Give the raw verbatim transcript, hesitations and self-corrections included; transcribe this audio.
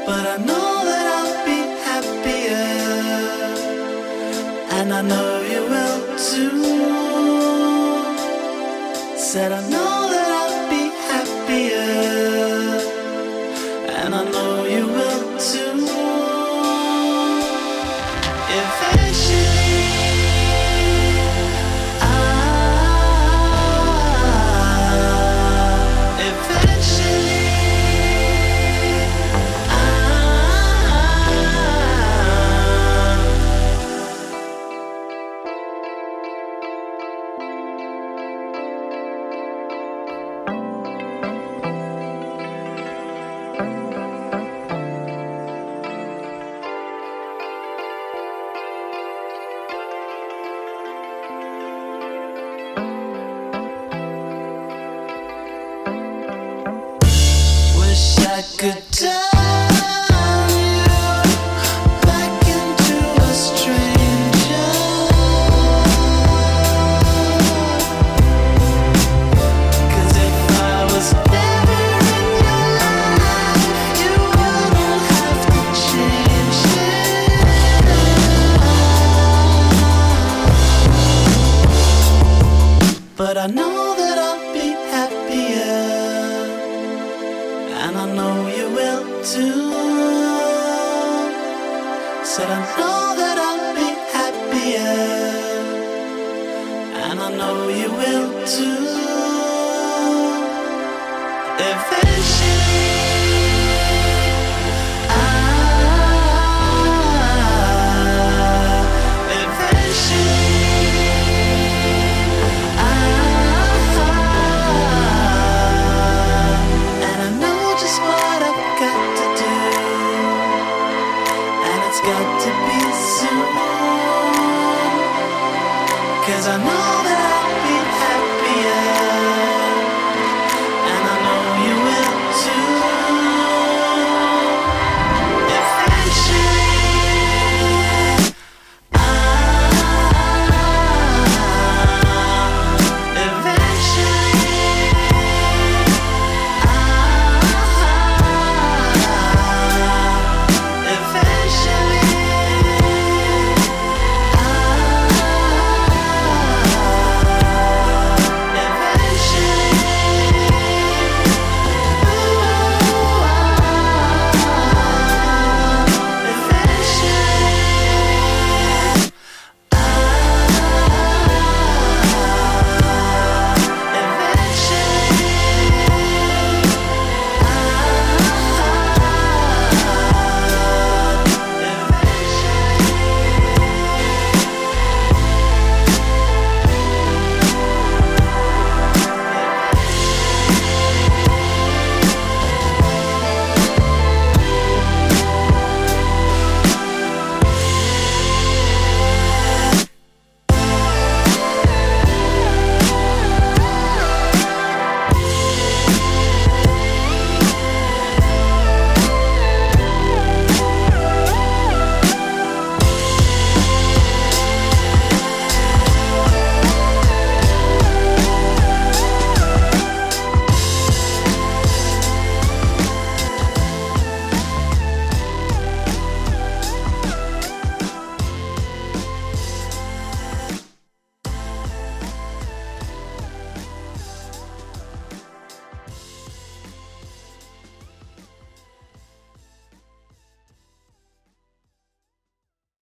but I know that I'll be happier, and I know you will too. Said I know that I'll be happier, and I know you will too. Eventually, I, eventually, I. Wish I could turn you back into a stranger, 'cause if I was never in your life, you wouldn't have to change it. But I know that I'll be happier, and I know you will too. Said I know that I'll be happier, and I know you will too.